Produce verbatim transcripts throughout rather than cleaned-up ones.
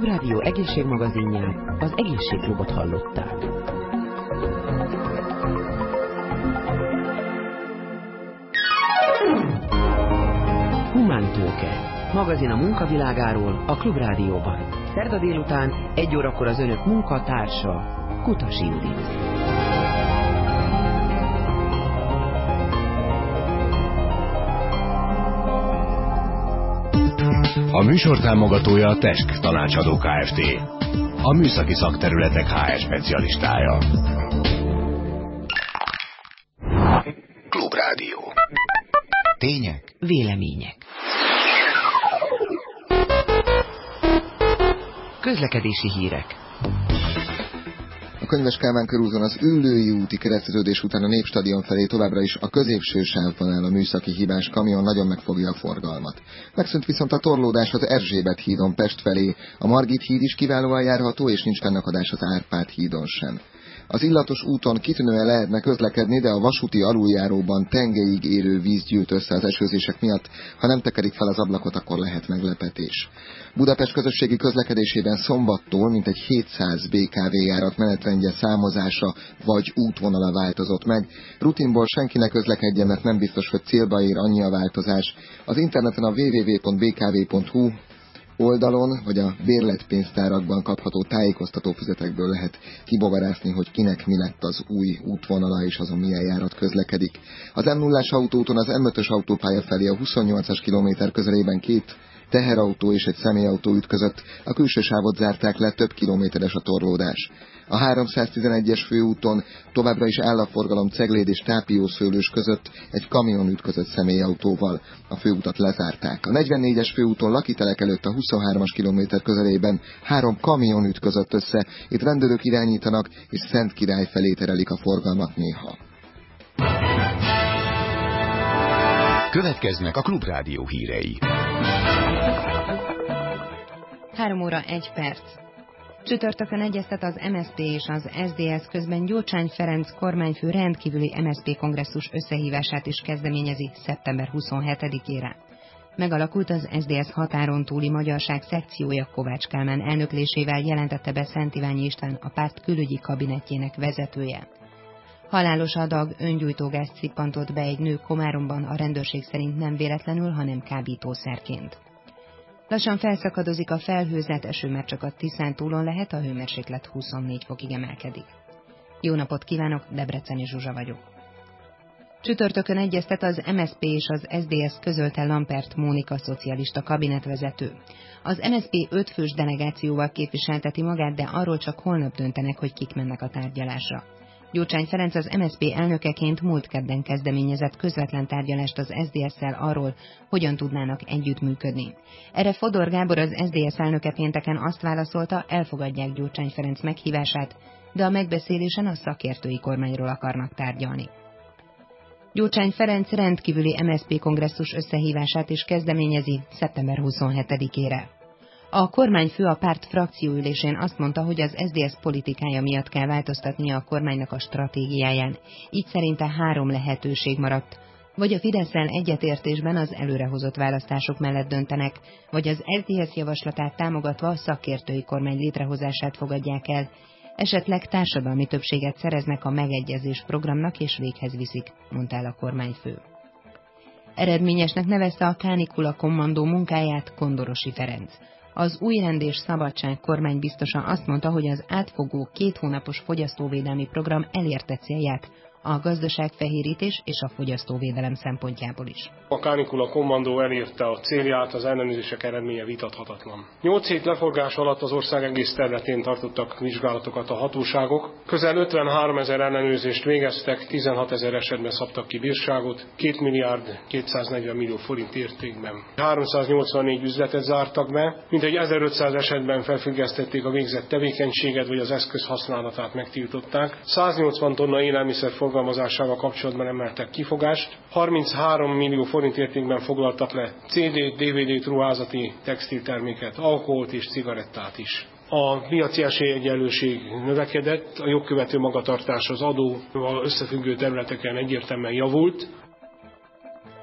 Klubrádió egészségmagazinját, az Egészségklubot hallották. Humántőke. Magazin a munkavilágáról a Klubrádióban. Szerda délután egy órakor az önök munkatársa, Kutasi Judit. A műsor támogatója a Tesk Tanácsadó Kft. A műszaki szakterületek há er specialistája. Klubrádió. Tények, vélemények. Közlekedési hírek. A Könyves Kálmán körúton az Üllői úti kereszteződés után a Népstadion felé továbbra is a középső sávban áll a műszaki hibás kamion, nagyon megfogja a forgalmat. Megszűnt viszont a torlódás az Erzsébet hídon Pest felé, a Margit híd is kiválóan járható, és nincs fennakadás az Árpád hídon sem. Az Illatos úton kitűnően lehetne közlekedni, de a vasúti aluljáróban tengelyig érő víz gyűlt össze az esőzések miatt, ha nem tekerik fel az ablakot, akkor lehet meglepetés. Budapest közösségi közlekedésében szombattól mintegy hétszáz bé ká vé járat menetrendje, számozása vagy útvonala változott meg. Rutinból senki ne közlekedjen, mert nem biztos, hogy célba ér, annyi a változás. Az interneten a double-u double-u double-u pont bé ká vé pont hú oldalon, vagy a bérletpénztárakban kapható tájékoztatófüzetekből lehet kibogarászni, hogy kinek mi lett az új útvonala, és azon milyen járat közlekedik. Az em nullás autóúton az em ötös autópálya felé a huszonnyolcas kilométer közelében két teherautó és egy személyautó ütközött, a külső sávot zárták le, több kilométeres a torlódás. A háromszáztizenegyes főúton továbbra is áll a forgalom Cegléd és Tápiószőlős között, egy kamion ütközött személyautóval. A főutat lezárták. A negyvennégyes főúton Lakitelek előtt a huszonhármas kilométer közelében három kamion ütközött össze, itt rendőrök irányítanak, és Szentkirály felé terelik a forgalmat néha. Következnek a Klubrádió hírei. három óra egy perc. Csütörtökön egyeztet az em es zé pé és az es zé dé es, közben Gyurcsány Ferenc kormányfő rendkívüli em es zé pé kongresszus összehívását is kezdeményezi szeptember huszonhetedikére. Megalakult az es zé dé es határon túli magyarság szekciója, Kovács Kálmán elnöklésével, jelentette be Szent Iványi István, a párt külügyi kabinetjének vezetője. Halálos adag öngyújtógázt szippantott be egy nő Komáromban, a rendőrség szerint nem véletlenül, hanem kábítószerként. Lassan felszakadozik a felhőzet, eső már csak a Tiszántúlon lehet, a hőmérséklet huszonnégy fokig emelkedik. Jó napot kívánok, Debreceni Zsuzsa vagyok. Csütörtökön egyeztet az em es zé pé és az es zé dé es, közölte Lampert Mónika szocialista kabinetvezető. Az em es zé pé öt fős delegációval képviselteti magát, de arról csak holnap döntenek, hogy kik mennek a tárgyalásra. Gyurcsány Ferenc az em es zé pé elnökeként múlt kedden kezdeményezett közvetlen tárgyalást az es zé dé es-szel arról, hogyan tudnának együttműködni. Erre Fodor Gábor, az es zé dé es elnöke pénteken azt válaszolta, elfogadják Gyurcsány Ferenc meghívását, de a megbeszélésen a szakértői kormányról akarnak tárgyalni. Gyurcsány Ferenc rendkívüli em es zé pé kongresszus összehívását is kezdeményezi szeptember huszonhetedikére. A kormányfő a párt frakcióülésén azt mondta, hogy az es zé dé es politikája miatt kell változtatnia a kormánynak a stratégiáján. Így szerinte három lehetőség maradt. Vagy a Fidesszel egyetértésben az előrehozott választások mellett döntenek, vagy az es zé dé es javaslatát támogatva a szakértői kormány létrehozását fogadják el, esetleg társadalmi többséget szereznek a megegyezés programnak és véghez viszik, mondta el a kormányfő. Eredményesnek nevezte a Kánikula kommandó munkáját Kondorosi Ferenc. Az Új Rend és Szabadság kormánybiztosa azt mondta, hogy az átfogó két hónapos fogyasztóvédelmi program elérte célját, a gazdaságfehérítés és a fogyasztóvédelem szempontjából is. A Kánikula kommandó elérte a célját, az ellenőrzések eredménye vitathatatlan. Nyolc hét leforgás alatt az ország egész területén tartottak vizsgálatokat a hatóságok. Közel ötvenhárom ezer ellenőrzést végeztek, tizenhat ezer esetben szabtak ki bírságot, két milliárd kétszáznegyven millió forint értékben. háromszáznyolcvannégy üzletet zártak be, mintegy ezerötszáz esetben felfüggesztették a végzett tevékenységet, vagy az eszköz használatát megtiltották. száznyolcvan tonna élelmiszer forgalmazásával kapcsolatban emeltek kifogást, harminchárom millió forint értékben foglaltak le cé dét, dé vé dét, ruházati textilterméket, alkoholt és cigarettát is. A piaci esélyegyenlőség növekedett, a jogkövető magatartás az adóval összefüggő területeken egyértelműen javult.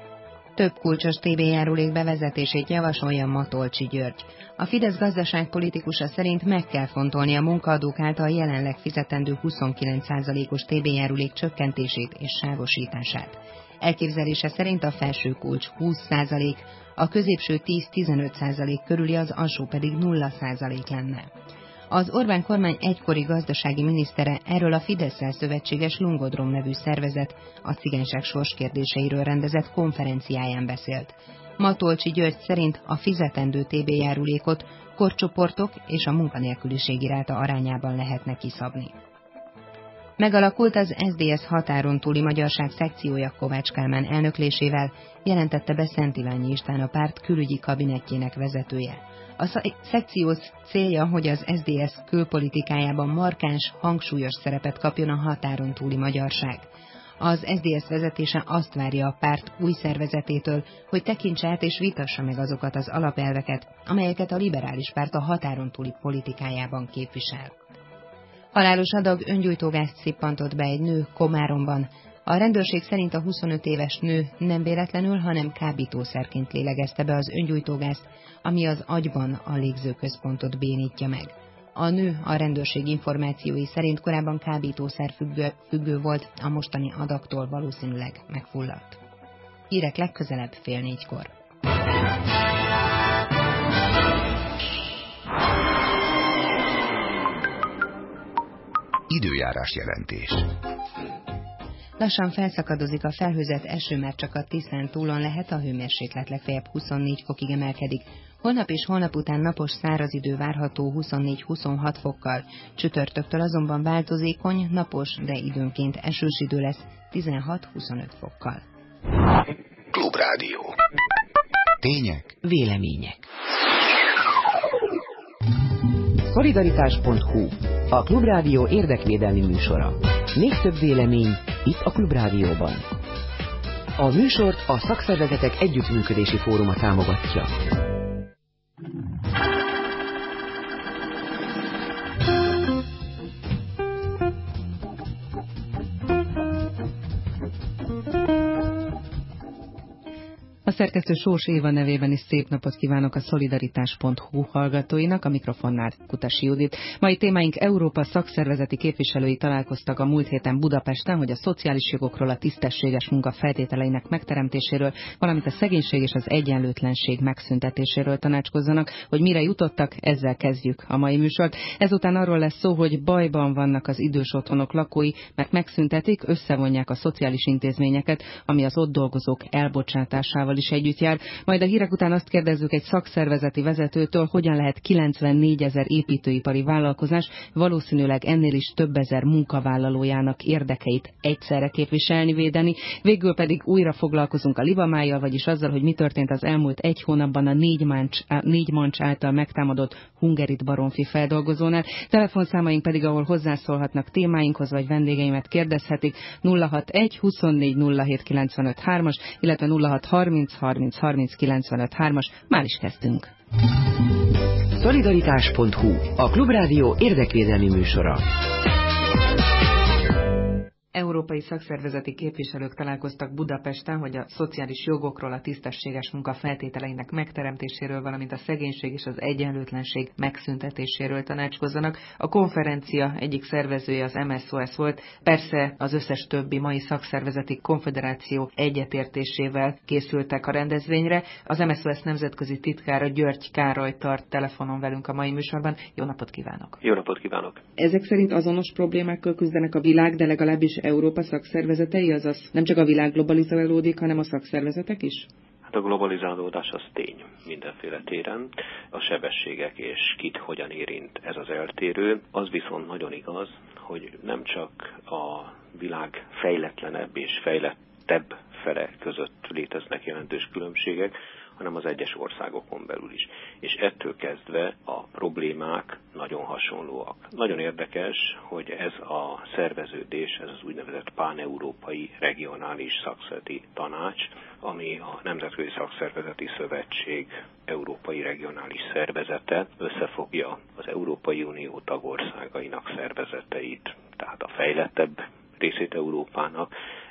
Több kulcsos té bé járulék bevezetését javasolja Matolcsy György. A Fidesz gazdaságpolitikusa szerint meg kell fontolni a munkaadók által jelenleg fizetendő huszonkilenc százalékos té bé járulék csökkentését és sávosítását. Elképzelése szerint a felső kulcs húsz százalék, a középső tíz-tizenöt százalék körüli, az alsó pedig nulla százalék lenne. Az Orbán kormány egykori gazdasági minisztere erről a Fidesszel szövetséges Lungodrom nevű szervezet a cigányság sorskérdéseiről rendezett konferenciáján beszélt. Matolcsy György szerint a fizetendő té bé járulékot korcsoportok és a munkanélküliség iráta arányában lehetne kiszabni. Megalakult az es zé dé es határon túli magyarság szekciója Kovács Kálmán elnöklésével, jelentette be Szent Iványi István, a párt külügyi kabinetjének vezetője. A szekció célja, hogy az es zé dé es külpolitikájában markáns, hangsúlyos szerepet kapjon a határon túli magyarság. Az es zé dé es vezetése azt várja a párt új szervezetétől, hogy tekintse át és vitassa meg azokat az alapelveket, amelyeket a liberális párt a határon túli politikájában képvisel. Halálos adag öngyújtógázt szippantott be egy nő Komáromban. A rendőrség szerint a huszonöt éves nő nem véletlenül, hanem kábítószerként lélegezte be az öngyújtógázt, ami az agyban a légzőközpontot bénítja meg. A nő a rendőrség információi szerint korábban kábítószer függő, függő volt, a mostani adagtól valószínűleg megfulladt. Hírek legközelebb fél négykor. Időjárás jelentés. Lassan felszakadozik a felhőzet, eső már csak a Tiszántúlon lehet, a hőmérséklet legfeljebb huszonnégy fokig emelkedik. Holnap és holnap után napos száraz idő várható huszonnégy-huszonhat fokkal. Csütörtöktől azonban változékony, napos, de időnként esős idő lesz tizenhat-huszonöt fokkal. Klubrádió. Tények, vélemények. Szolidaritás pont hu, a Klubrádió érdekvédelmi műsora. Még több vélemény itt a Klubrádióban. A műsort a Szakszervezetek Együttműködési Fóruma támogatja. A szerkesztő Sós Éva nevében is szép napot kívánok a Szolidaritás pont hu hallgatóinak, a mikrofonnál Kutasi Judit. Mai témáink: Európa szakszervezeti képviselői találkoztak a múlt héten Budapesten, hogy a szociális jogokról, a tisztességes munka feltételeinek megteremtéséről, valamint a szegénység és az egyenlőtlenség megszüntetéséről tanácskozzanak. Hogy mire jutottak, ezzel kezdjük a mai műsort. Ezután arról lesz szó, hogy bajban vannak az idős otthonok lakói, mert megszüntetik, összevonják a szociális intézményeket, ami az ott dolgozók elbocsátásával is együtt jár. Majd a hírek után azt kérdezzük egy szakszervezeti vezetőtől, hogyan lehet kilencvennégyezer építőipari vállalkozás valószínűleg ennél is több ezer munkavállalójának érdekeit egyszerre képviselni, védeni. Végül pedig újra foglalkozunk a Libamájjal, vagyis azzal, hogy mi történt az elmúlt egy hónapban a négy mancs, négy mancs által megtámadott Hungerit Baromfi feldolgozónál. Telefonszámaink pedig, ahol hozzászólhatnak témáinkhoz, vagy vendégeimet kérdezhetik, nulla hatvanegy huszonnégy nulla hét kilencvenöt hármas, illetve nulla hat harminc harminc harminc kilencvenöt hármas. Már is kezdtünk. Szolidaritás pont hu, a Klubrádió érdekvédelmi műsora. Európai szakszervezeti képviselők találkoztak Budapesten, hogy a szociális jogokról, a tisztességes munka feltételeinek megteremtéséről, valamint a szegénység és az egyenlőtlenség megszüntetéséről tanácskozzanak. A konferencia egyik szervezője az em es o es volt, persze az összes többi mai szakszervezeti konfederáció egyetértésével készültek a rendezvényre. Az em es o es nemzetközi titkára György Károly tart telefonon velünk a mai műsorban. Jó napot kívánok! Jó napot kívánok! Ezek szerint azonos problémákkal küzdenek a világ, de legalábbis Európa szakszervezetei, azaz nem csak a világ globalizálódik, hanem a szakszervezetek is? Hát a globalizálódás az tény mindenféle téren. A sebességek és kit hogyan érint, ez az eltérő. Az viszont nagyon igaz, hogy nem csak a világ fejletlenebb és fejlettebb fele között léteznek jelentős különbségek, hanem az egyes országokon belül is. És ettől kezdve a problémák nagyon hasonlóak. Nagyon érdekes, hogy ez a szerveződés, ez az úgynevezett páneurópai regionális szakszervezeti tanács, ami a Nemzetközi Szakszervezeti Szövetség európai regionális szervezete, összefogja az Európai Unió tagországainak szervezeteit, tehát a fejlettebb részét Európának,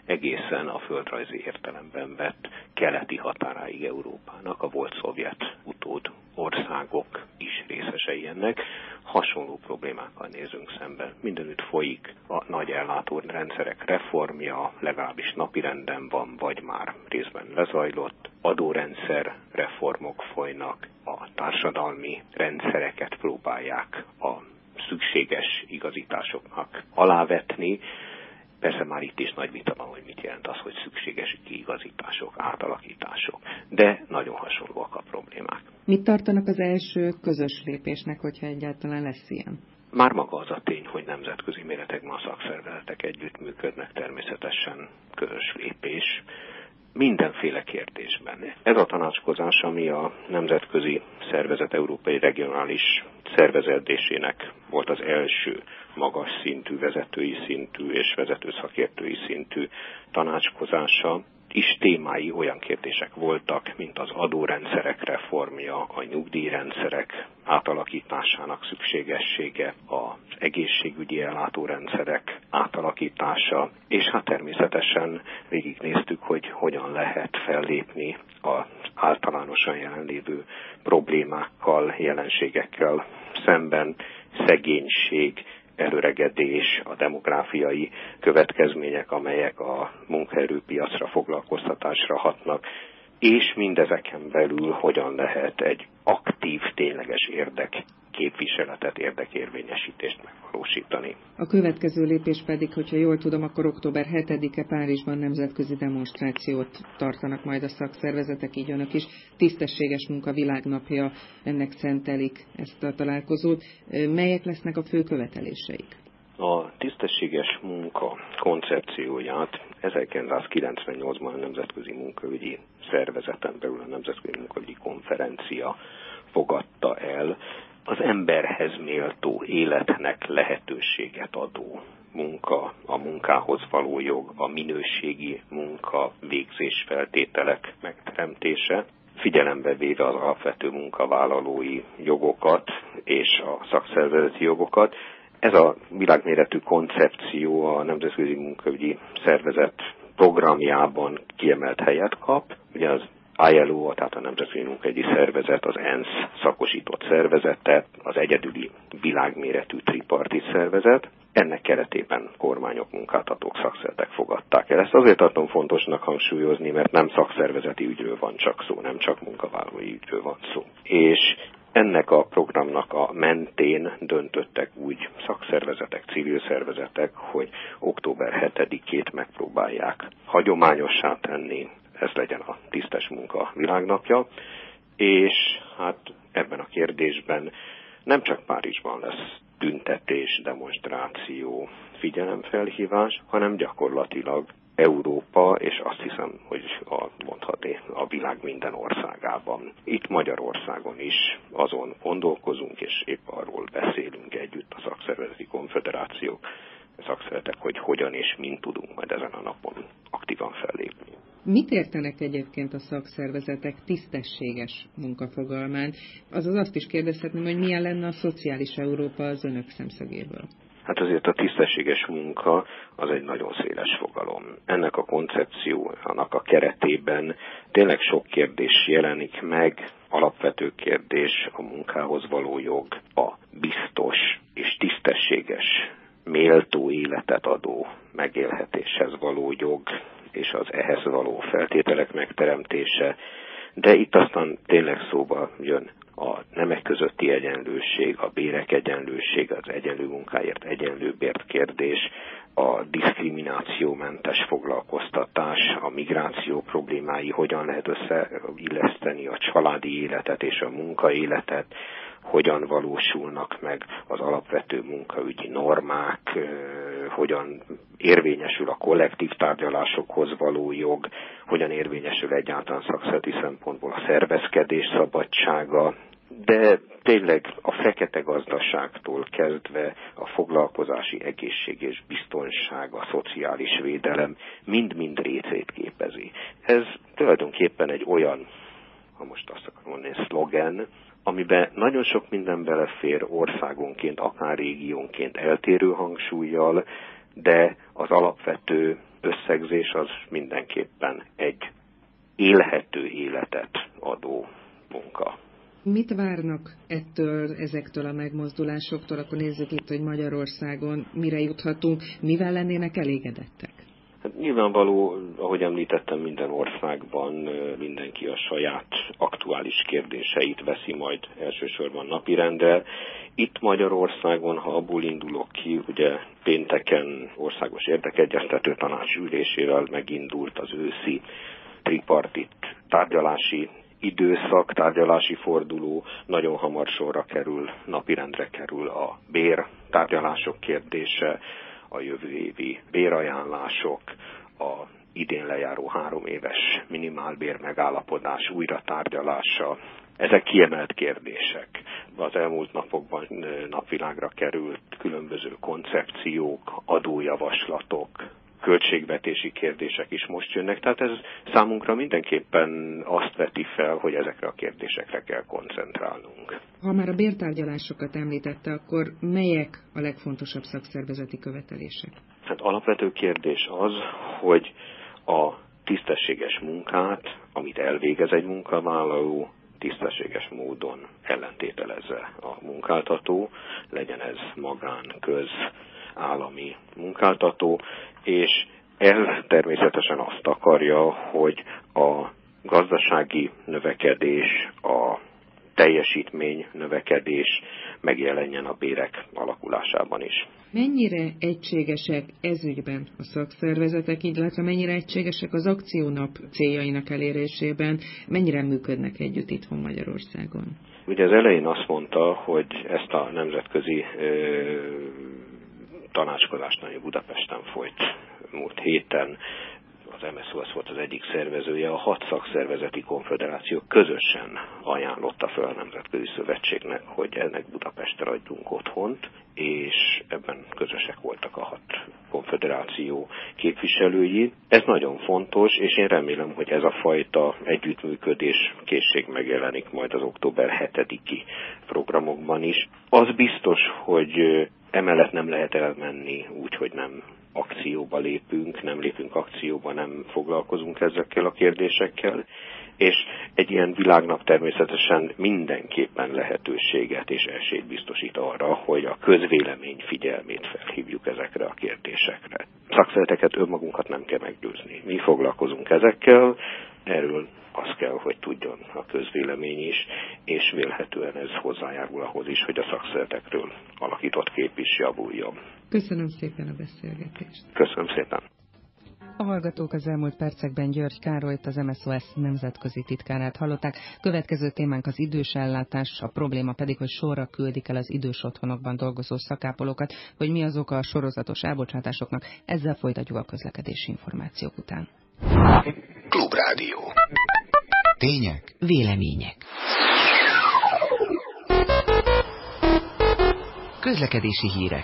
egészen a földrajzi értelemben vett keleti határáig Európának, a volt szovjet utód országok is részesei ennek. Hasonló problémákkal nézünk szemben. Mindenütt folyik a nagy ellátórendszerek reformja, legalábbis napirenden van, vagy már részben lezajlott. Adórendszer reformok folynak, a társadalmi rendszereket próbálják a szükséges igazításoknak alávetni. Persze már itt is nagy vita van, hogy mit jelent az, hogy szükséges kiigazítások, átalakítások, de nagyon hasonlóak a problémák. Mit tartanak az első közös lépésnek, hogyha egyáltalán lesz ilyen? Már maga az a tény, hogy nemzetközi méretekben a szakszervezetek együttműködnek, természetesen közös lépés mindenféle kérdésben. Ez a tanácskozás, ami a Nemzetközi Szervezet Európai Regionális Szerveződésének volt az első magas szintű, vezetői szintű és vezető szakértői szintű tanácskozása, is témái olyan kérdések voltak, mint az adórendszerek reformja, a nyugdíjrendszerek átalakításának szükségessége, az egészségügyi ellátórendszerek átalakítása, és hát természetesen végignéztük, hogy hogyan lehet fellépni az általánosan jelenlévő problémákkal, jelenségekkel szemben, szegénység, előregedés, a demográfiai következmények, amelyek a munkaerőpiacra, foglalkoztatásra hatnak, és mindezeken belül hogyan lehet egy aktív, tényleges érdekképviseletet, érdekérvényesítést megvalósítani. A következő lépés pedig, hogyha jól tudom, akkor október hetedike Párizsban nemzetközi demonstrációt tartanak majd a szakszervezetek, így önök is. Tisztességes munka világnapja, ennek szentelik ezt a találkozót. Melyek lesznek a fő követeléseik? A tisztességes munka koncepcióját ezerkilencszázkilencvennyolcban a Nemzetközi Munkaügyi Szervezeten belül a Nemzetközi Munkaügyi Konferencia fogadta el. Az emberhez méltó életnek lehetőséget adó munka, a munkához való jog, a minőségi munka végzés feltételek megteremtése, figyelembe véve az alapvető munkavállalói jogokat és a szakszervezeti jogokat. Ez a világméretű koncepció a Nemzetközi Munkaügyi Szervezet programjában kiemelt helyet kap. Ugye az I L O, tehát a Nemzetközi Munkaügyi Szervezet, az ENSZ szakosított szervezete, az egyedüli világméretű tripartit szervezet. Ennek keretében kormányok, munkáltatók, szakszervezetek fogadták el. Ezt azért tartom fontosnak hangsúlyozni, mert nem szakszervezeti ügyről van csak szó, nem csak munkavállalói ügyről van szó. És ennek a programnak a mentén döntöttek úgy szakszervezetek, civil szervezetek, hogy október hetedikét megpróbálják hagyományossá tenni, ez legyen a tisztes munka világnapja, és hát ebben a kérdésben nem csak Párizsban lesz tüntetés, demonstráció, figyelemfelhívás, hanem gyakorlatilag Európa, és azt hiszem, hogy a, mondhatni a világ minden országában. Itt Magyarországon is azon gondolkozunk, és épp arról beszélünk együtt a szakszervezeti konfederációk, a szakszervezetek, hogy hogyan és mint tudunk majd ezen a napon aktívan fellépni. Mit értenek egyébként a szakszervezetek tisztességes munkafogalmán? Azaz azt is kérdezhetném, hogy milyen lenne a szociális Európa az önök szemszögéből? Hát azért a tisztességes munka az egy nagyon széles fogalom. Ennek a koncepciónak a keretében tényleg sok kérdés jelenik meg. Alapvető kérdés a munkához való jog, a biztos és tisztességes, méltó életet adó megélhetéshez való jog, és az ehhez való feltételek megteremtése, de itt aztán tényleg szóba jön a nemek közötti egyenlőség, a bérek egyenlőség, az egyenlő munkáért egyenlő bért kérdés, a diszkriminációmentes foglalkoztatás, a migráció problémái, hogyan lehet összeilleszteni a családi életet és a munkaéletet, hogyan valósulnak meg az alapvető munkaügyi normák, hogyan érvényesül a kollektív tárgyalásokhoz való jog, hogyan érvényesül egyáltalán szakszervezeti szempontból a szervezkedés szabadsága, de tényleg a fekete gazdaságtól kezdve a foglalkozási egészség és biztonság, a szociális védelem mind-mind részét képezi. Ez tulajdonképpen egy olyan, ha most azt akarom mondani, szlogen, amiben nagyon sok minden belefér országonként, akár régiónként eltérő hangsúllyal, de az alapvető összegzés az mindenképpen egy élhető életet adó munka. Mit várnak ettől, ezektől a megmozdulásoktól? Akkor nézzük itt, hogy Magyarországon mire juthatunk, mivel lennének elégedettek? Hát nyilvánvaló, ahogy említettem, minden országban mindenki a saját aktuális kérdéseit veszi majd elsősorban napirendre. Itt Magyarországon, ha abból indulok ki, ugye pénteken országos érdekegyeztető tanács ülésével megindult az őszi tripartit tárgyalási időszak, tárgyalási forduló, nagyon hamar sorra kerül, napirendre kerül a bér tárgyalások kérdése, a jövő évi bérajánlások, a idén lejáró három éves minimálbér megállapodás újra tárgyalása. Ezek kiemelt kérdések. Az elmúlt napokban napvilágra került különböző koncepciók, adójavaslatok, költségvetési kérdések is most jönnek, tehát ez számunkra mindenképpen azt veti fel, hogy ezekre a kérdésekre kell koncentrálnunk. Ha már a bértárgyalásokat említette, akkor melyek a legfontosabb szakszervezeti követelések? Hát alapvető kérdés az, hogy a tisztességes munkát, amit elvégez egy munkavállaló, tisztességes módon ellentételezze a munkáltató, legyen ez magán, köz, állami munkáltató, és ez természetesen azt akarja, hogy a gazdasági növekedés, a teljesítmény növekedés megjelenjen a bérek alakulásában is. Mennyire egységesek ezügyben a szakszervezetek, illetve mennyire egységesek az akciónap céljainak elérésében, mennyire működnek együtt itthon Magyarországon? Ugye az elején azt mondta, hogy ezt a nemzetközi ö, tanácskozást, ami Budapesten folyt múlt héten, az em es zé o es volt az egyik szervezője, a hat szakszervezeti konfederáció közösen ajánlotta fel a Nemzetközi Szövetségnek, hogy ennek Budapestre adjunk otthont, és ebben közösek voltak a hat konfederáció képviselői. Ez nagyon fontos, és én remélem, hogy ez a fajta együttműködés készség megjelenik majd az október hetediki programokban is. Az biztos, hogy emellett nem lehet elmenni úgy, hogy nem akcióba lépünk, nem lépünk akcióba, nem foglalkozunk ezekkel a kérdésekkel, és egy ilyen világnap természetesen mindenképpen lehetőséget és esélyt biztosít arra, hogy a közvélemény figyelmét felhívjuk ezekre a kérdésekre. Szakszervezeteket önmagunkat nem kell meggyőzni. Mi foglalkozunk ezekkel, erről az kell, hogy tudjon a közvélemény is, és vélhetően ez hozzájárul ahhoz is, hogy a szakszervezetekről alakított kép is javuljon. Köszönöm szépen a beszélgetést. Köszönöm szépen. A hallgatók az elmúlt percekben György Károlyt, az em es zé o es nemzetközi titkárát hallották. Következő témánk az idősellátás, a probléma pedig, hogy sorra küldik el az idős otthonokban dolgozó szakápolókat, hogy mi az oka a sorozatos elbocsátásoknak. Ezzel folytatjuk a közlekedési információk után. Klubrádió. Tények, vélemények. Közlekedési hírek.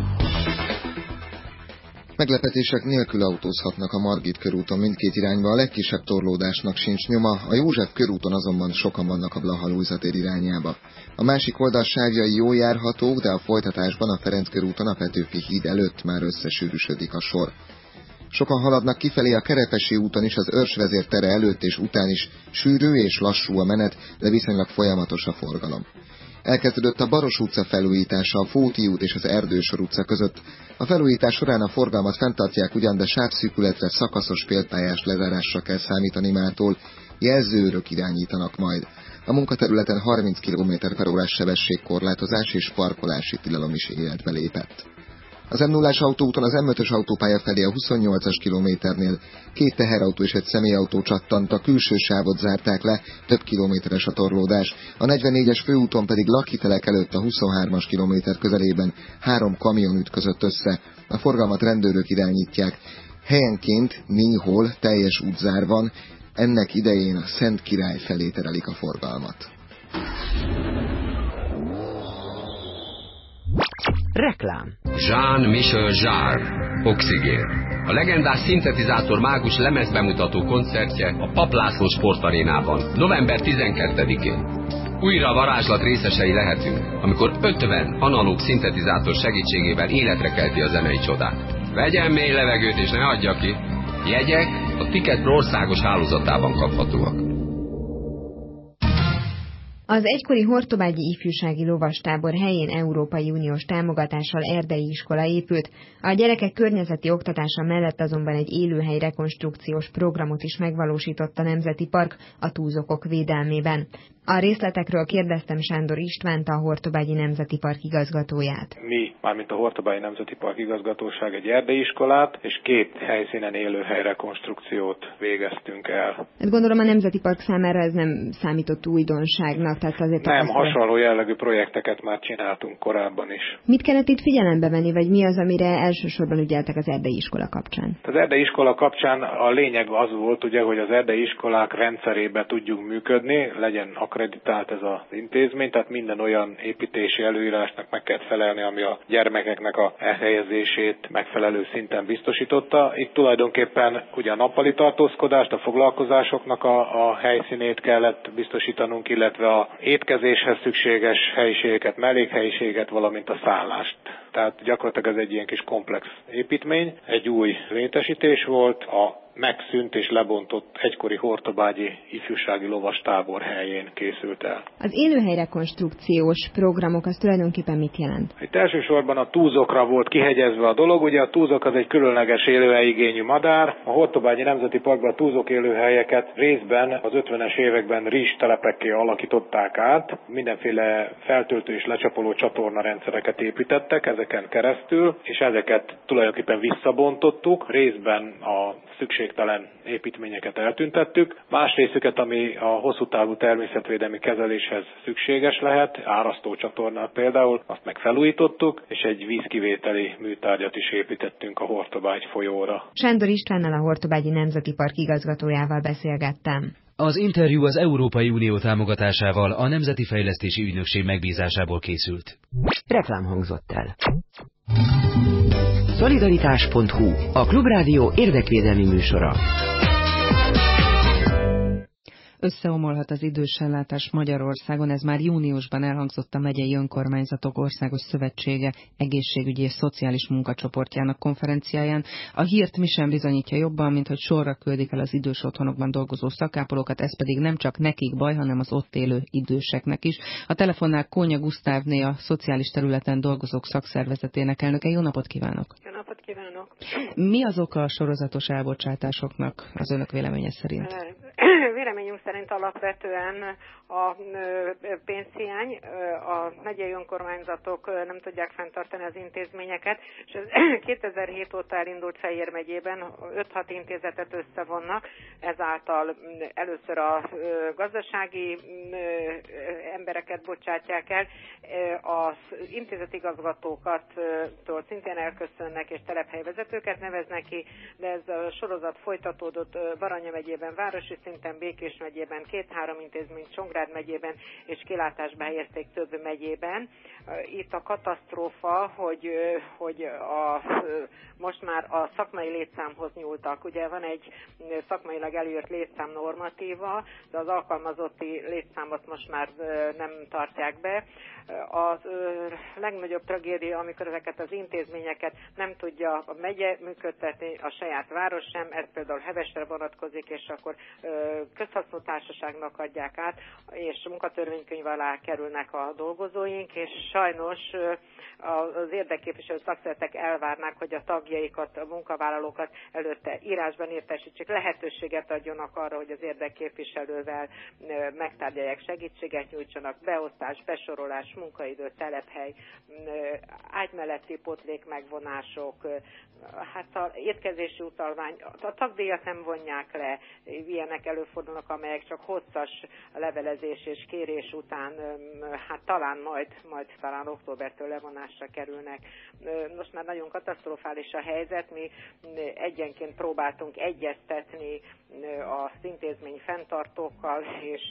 Meglepetések nélkül autózhatnak a Margit körúton mindkét irányba, a legkisebb torlódásnak sincs nyoma, a József körúton azonban sokan vannak a Blaha-Lujza tér irányába. A másik oldal sávjai jól járhatók, de a folytatásban a Ferenc körúton a Petőfi híd előtt már összesűrűsödik a sor. Sokan haladnak kifelé a Kerepesi úton is, az Őrsvezér tere előtt és után is sűrű és lassú a menet, de viszonylag folyamatos a forgalom. Elkezdődött a Baros utca felújítása a Fóti út és az Erdősor utca között. A felújítás során a forgalmat fenntartják ugyan, de sávszűkületre, szakaszos félpályás lezárásra kell számítani mától, jelzőőrök irányítanak majd. A munkaterületen harminc kilométer per órás sebességkorlátozás és parkolási tilalom is életbe lépett. Az em nullás autóúton az em ötös autópálya felé a huszonnyolcas kilométernél két teherautó és egy személyautó csattant, a külső sávot zárták le, több kilométeres a torlódás. A negyvennégyes főúton pedig Lakhitelek előtt a huszonhármas kilométer közelében három kamion ütközött össze. A forgalmat rendőrök irányítják. Helyenként néhol teljes útzár van, ennek idején a Szent Király felé terelik a forgalmat. Reklám. Jean-Michel Jarre, Oxigén. A legendás szintetizátor mágus lemezbemutató koncertje a Papp László Sportarénában, november tizenkettedikén. Újra a varázslat részesei lehetünk, amikor ötven analóg szintetizátor segítségével életre kelti a zenei csodát. Vegyen mély levegőt és ne hagyja ki! Jegyek a Ticketpro országos hálózatában kaphatóak. Az egykori hortobágyi ifjúsági lovastábor helyén Európai Uniós támogatással erdei iskola épült, a gyerekek környezeti oktatása mellett azonban egy élőhely rekonstrukciós programot is megvalósított a Nemzeti Park a túzokok védelmében. A részletekről kérdeztem Sándor Istvánt, a Hortobágyi Nemzeti Park igazgatóját. Mi, mármint a Hortobágyi Nemzeti Park igazgatóság egy erdei iskolát és két helyszínen élőhely rekonstrukciót végeztünk el. Hát gondolom a Nemzeti Park számára ez nem számított újdonságnak, tehát azért nem, hasonló jellegű projekteket már csináltunk korábban is. Mit kellett itt figyelembe venni, vagy mi az, amire elsősorban ügyeltek az erdei iskola kapcsán? Az erdei iskola kapcsán a lényeg az volt, ugye, hogy az erdei iskolák rendszerébe tudjunk működni, legyen akkreditált ez az intézmény, tehát minden olyan építési előírásnak meg kell felelni, ami a gyermekeknek a elhelyezését megfelelő szinten biztosította. Itt tulajdonképpen ugye a nappali tartózkodást, a foglalkozásoknak a, a helyszínét kellett biztosítanunk, illetve a étkezéshez szükséges helyiségeket, mellékhelyiséget, valamint a szállást. Tehát gyakorlatilag ez egy ilyen kis komplex építmény, egy új létesítés volt, a megszűnt és lebontott egykori hortobágyi ifjúsági lovastábor helyén készült el. Az élőhely rekonstrukciós programok az tulajdonképpen mit jelent? Itt elsősorban a túzokra volt kihegyezve a dolog, ugye a túzok az egy különleges élőhelyigényű madár. A Hortobágyi Nemzeti Parkban a túzok élőhelyeket részben az ötvenes években rizstelepekké alakították át, mindenféle feltöltő és lecsapoló csatorna rendszereket építettek ezeken keresztül, és ezeket tulajdonképpen visszabontottuk, részben a szükségtelen építményeket eltüntettük. Más részüket, ami a hosszú távú természetvédelmi kezeléshez szükséges lehet, árasztó csatornát például, azt meg felújítottuk, és egy vízkivételi műtárgyat is építettünk a Hortobágy folyóra. Sándor Istvánnal, a Hortobágyi Nemzeti Park igazgatójával beszélgettem. Az interjú az Európai Unió támogatásával a Nemzeti Fejlesztési Ügynökség megbízásából készült. Reklám hangzott el. Szolidaritás pont hu, a Klubrádió érdekvédelmi műsora. Összeomolhat az idősellátás Magyarországon, ez már júniusban elhangzott a megyei önkormányzatok országos szövetsége egészségügyi és szociális munkacsoportjának konferenciáján. A hírt mi sem bizonyítja jobban, mint hogy sorra küldik el az idős otthonokban dolgozó szakápolókat, ez pedig nem csak nekik baj, hanem az ott élő időseknek is. A telefonnál Kónya Gusztávné, a szociális területen dolgozók szakszervezetének elnöke. Jó napot kívánok! Jó napot kívánok! Mi az oka a sorozatos elbocsátásoknak az önök véleménye szerint? Véleményünk szerint alapvetően a pénzhiány, a megyei önkormányzatok nem tudják fenntartani az intézményeket, és ez kétezer-hét óta elindult Fejér megyében, öt-hat intézetet összevonnak, ezáltal először a gazdasági embereket bocsátják el, az intézetigazgatókat szintén elköszönnek, és telephelyvezetőket neveznek ki, de ez a sorozat folytatódott Baranya megyében, városi szinten, Békés megyében, két-három intézmény, Csongrád megyében, és kilátásba helyezték több megyében. Itt a katasztrófa, hogy, hogy a, most már a szakmai létszámhoz nyúltak. Ugye van egy szakmailag előírt létszám normatíva, de az alkalmazotti létszámot most már nem tartják be. A legnagyobb tragédia, amikor ezeket az intézményeket nem tudja a megye működtetni, a saját város sem, ez például Hevesre vonatkozik, és akkor közhasznú társaságnak adják át, és munkatörvénykönyv alá kerülnek a dolgozóink, és sajnos az érdekképviselő szakszervezetek elvárnák, hogy a tagjaikat, a munkavállalókat előtte írásban értesítsék, lehetőséget adjanak arra, hogy az érdekképviselővel megtárgyalják, segítséget nyújtsanak, beosztás, besorolás, munkaidő, telephely, ágymelletti pótlék megvonások, hát a étkezési utalvány, a tagdíjat nem vonják le, ilyenek előfordulnak, amelyek csak hosszas levelezés és kérés után, hát talán majd, majd talán októbertől levonásra kerülnek. Most már nagyon katasztrofális a helyzet, mi egyenként próbáltunk egyeztetni az intézmény fenntartókkal, és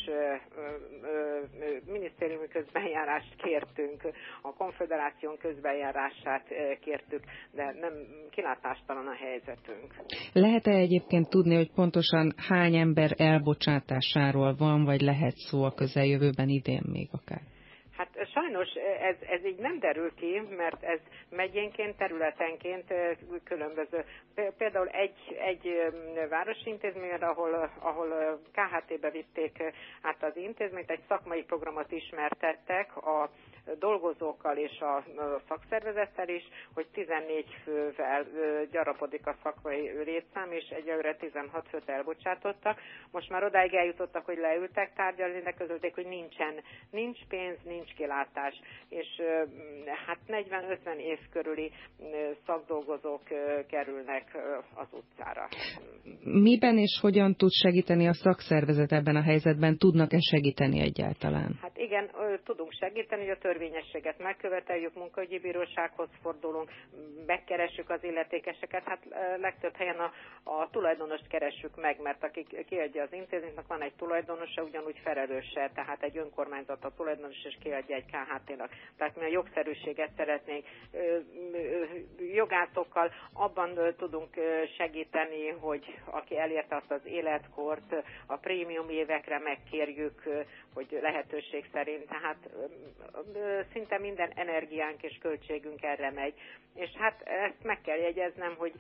minisztériumi közbenjárást kértünk, a konföderáción közbenjárását kértük, de nem kilátástalan a helyzetünk. Lehet-e egyébként tudni, hogy pontosan hány ember elbocsátásáról van, vagy lehet szó a közeljövőben, idén még akár? Hát sajnos ez, ez így nem derül ki, mert ez megyénként, területenként különböző. Például egy, egy városi intézményre, ahol, ahol ká há té-be vitték át az intézményt, egy szakmai programot ismertettek a dolgozókkal és a szakszervezettel is, hogy tizennégy fővel gyarapodik a szakmai létszám, és egyelőre tizenhat főt elbocsátottak. Most már odáig eljutottak, hogy leültek tárgyalni, de közölték, hogy nincsen, nincs pénz, nincs kilátás, és hát negyven-ötven év körüli szakdolgozók kerülnek az utcára. Miben és hogyan tud segíteni a szakszervezet ebben a helyzetben? Tudnak-e segíteni egyáltalán? Hát igen, tudunk segíteni, hogy a törvényességet megköveteljük, munkaügyi bírósághoz fordulunk, megkeressük az illetékeseket, hát legtöbb helyen a, a tulajdonost keressük meg, mert aki kiadja az intézménynek, van egy tulajdonosa, ugyanúgy felelőse, tehát egy önkormányzat a tulajdonos, és kiadja egy ká há té-nak. Tehát mi a jogszerűséget szeretnénk, jogászokkal abban tudunk segíteni, hogy aki elérte azt az életkort, a prémium évekre megkérjük, hogy lehetőség szerint, tehát szinte minden energiánk és költségünk erre megy. És hát ezt meg kell jegyeznem, hogy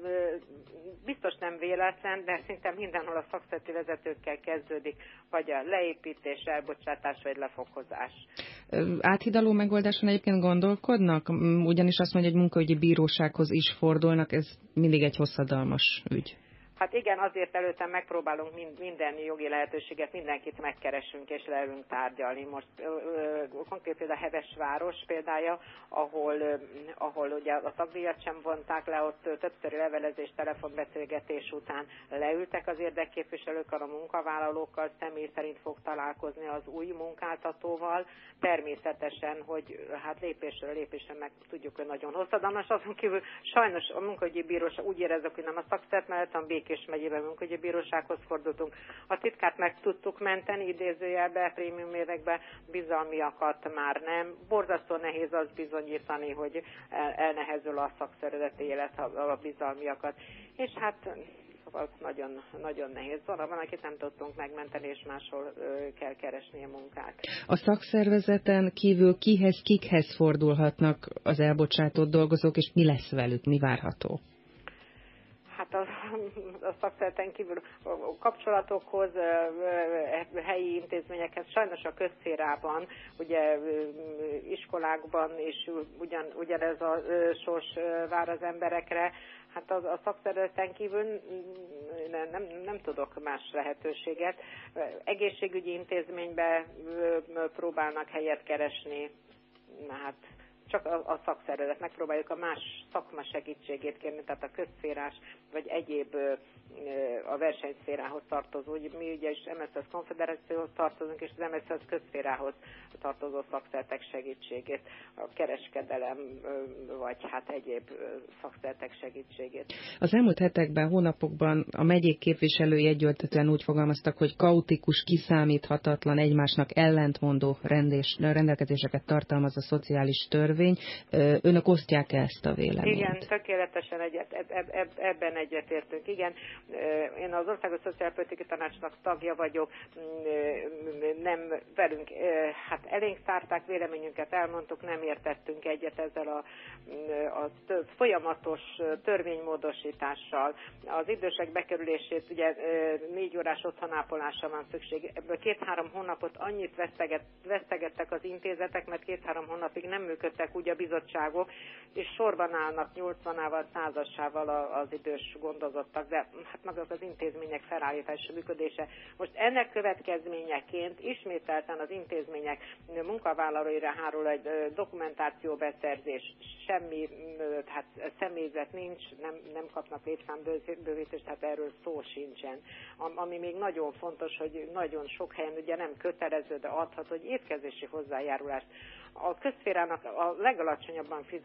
biztos nem véletlen, de szinte mindenhol a szakszervezeti vezetőkkel kezdődik, vagy a leépítés, elbocsátás, vagy lefokozás. Áthidaló megoldáson egyébként gondolkodnak? Ugyanis azt mondja, hogy munkaügyi bírósághoz is fordulnak, ez mindig egy hosszadalmas ügy. Hát igen, azért előtte megpróbálunk mind, minden jogi lehetőséget, mindenkit megkeresünk és leülünk tárgyalni. Most konkrét például a Hevesváros példája, ahol, ahol ugye a tagdíjat sem vonták le, ott többszöri levelezés, telefonbeszélgetés után leültek az érdekképviselőkkel, a munkavállalókkal, személy szerint fog találkozni az új munkáltatóval. Természetesen, hogy hát lépésről lépésre meg tudjuk, hogy nagyon hosszadalmas, azon kívül sajnos a munkaügyi bíróság úgy érezzük, hogy nem a szakszervezet mellett, a Békés megyében munkaügyi bírósághoz fordultunk. A titkát meg tudtuk menteni, idézőjelbe, prémium években, bizalmiakat már nem. Borzasztó nehéz az bizonyítani, hogy elnehezül a szakszervezeti élet a bizalmiakat. És hát szóval nagyon, nagyon nehéz. Van, van, akit nem tudtunk megmenteni, és máshol ö, kell keresni a munkát. A szakszervezeten kívül kihez, kikhez fordulhatnak az elbocsátott dolgozók, és mi lesz velük, mi várható? Hát a, a szakszervezeten kívül a kapcsolatokhoz, helyi intézményekhez, sajnos a közszférában, ugye iskolákban is ugyan, ugyanez a sors vár az emberekre. Hát a, a szakszervezeten kívül nem, nem, nem tudok más lehetőséget. Egészségügyi intézménybe próbálnak helyet keresni, hát csak a, a szakszervezet, megpróbáljuk a más szakma segítségét kérni, tehát a közszférás vagy egyéb a versenyszférához tartozó, mi ugye is em es es konfederációhoz tartozunk, és az em es es közszférához tartozó szakszervezetek segítségét, a kereskedelem vagy hát egyéb szakszervezetek segítségét. Az elmúlt hetekben, hónapokban a megyék képviselői egyöntetűen úgy fogalmaztak, hogy kaotikus, kiszámíthatatlan, egymásnak ellentmondó rendés, rendelkezéseket tartalmaz a szociális törvény. Önök osztják ezt a véleményt? Igen, tökéletesen egyet, eb, eb, eb, ebben egyetértünk. Igen, én az Országos Szociálpolitikai Tanácsnak tagja vagyok, nem velünk, hát elénk szárták, véleményünket elmondtuk, nem értettünk egyet ezzel a, a folyamatos törvénymódosítással. Az idősek bekerülését, ugye négy órás otthonápolásra van szükség. Ebből két-három hónapot annyit veszteget, vesztegettek az intézetek, mert két-három hónapig nem működtek úgy a bizottságok, és sorban állnak nyolcvanával, százasával az idős gondozottak, de hát maguk az intézmények felállítása, működése. Most ennek következményeként ismételten az intézmények munkavállalóira hárul egy dokumentációbeszerzés, semmi, hát személyzet nincs, nem, nem kapnak létszámbővítést, tehát erről szó sincsen. Ami még nagyon fontos, hogy nagyon sok helyen ugye nem kötelező, de adhat, hogy étkezési hozzájárulást. A közszférának a legalacsonyabban fizetett